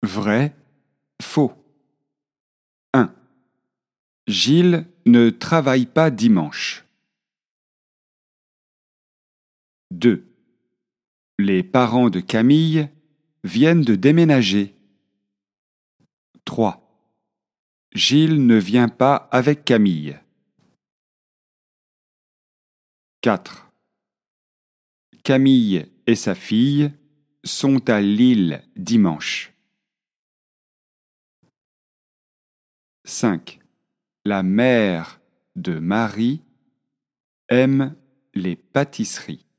Vrai, faux. 1. Gilles ne travaille pas dimanche. 2. Les parents de Camille viennent de déménager. 3. Gilles ne vient pas avec Camille. 4. Camille et sa fille sont à Lille dimanche. 5. La mère de Marie aime les pâtisseries.